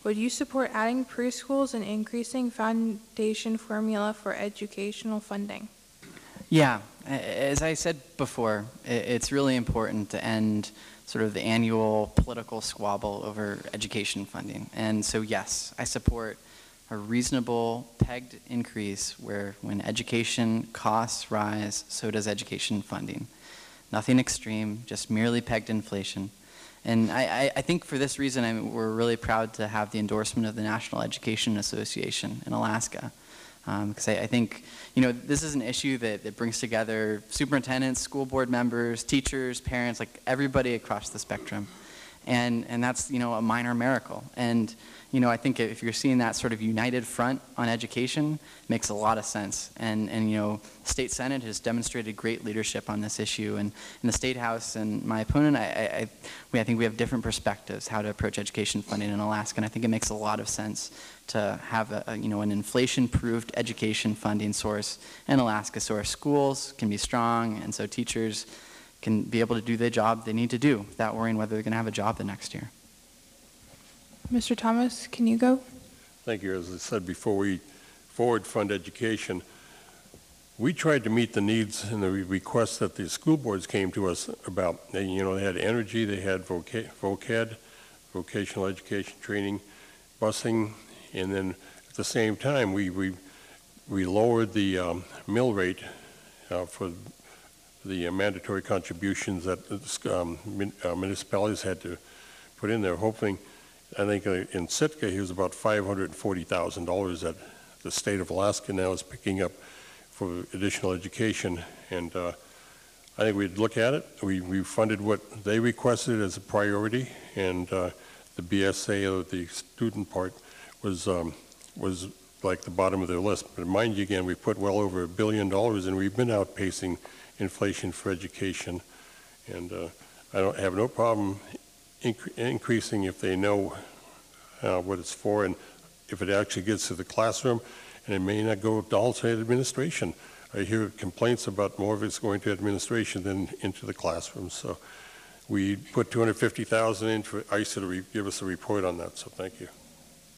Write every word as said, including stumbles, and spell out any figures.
Would you support adding preschools and increasing foundation formula for educational funding? Yeah, as I said before, it's really important to end sort of the annual political squabble over education funding. And so yes, I support a reasonable pegged increase where when education costs rise, so does education funding. Nothing extreme, just merely pegged inflation. And I, I think for this reason, I mean, we're really proud to have the endorsement of the National Education Association in Alaska. Because um, I, I think, you know, this is an issue that, that brings together superintendents, school board members, teachers, parents, like everybody across the spectrum. And, and that's, you know, a minor miracle. And, you know, I think if you're seeing that sort of united front on education, it makes a lot of sense. And, and you know, the State Senate has demonstrated great leadership on this issue. And in the State House and my opponent, I, I, we, I think we have different perspectives how to approach education funding in Alaska. And I think it makes a lot of sense to have a, a, you know, an inflation-proofed education funding source in Alaska so our schools can be strong and so teachers can be able to do the job they need to do without worrying whether they're going to have a job the next year. Mister Thomas, can you go? Thank you. As I said before, we forward fund education. We tried to meet the needs and the requests that the school boards came to us about. They, you know, they had energy, they had voca voced, vocational education training, busing, and then at the same time, we we, we lowered the um, mill rate uh, for the uh, mandatory contributions that um, min uh, municipalities had to put in there, hoping, I think uh, in Sitka, he was about five hundred forty thousand dollars that the state of Alaska now is picking up for additional education. And uh, I think we'd look at it. We, we funded what they requested as a priority, and uh, the B S A, or the student part, was, um, was like the bottom of their list. But mind you, again, we put well over a billion dollars, and we've been outpacing inflation for education. And uh, I don't have no problem Incre increasing if they know uh, what it's for, and if it actually gets to the classroom, and it may not go all to administration. I hear complaints about more of it's going to administration than into the classroom. So we put two hundred fifty thousand dollars in for I C E to give us a report on that, so thank you.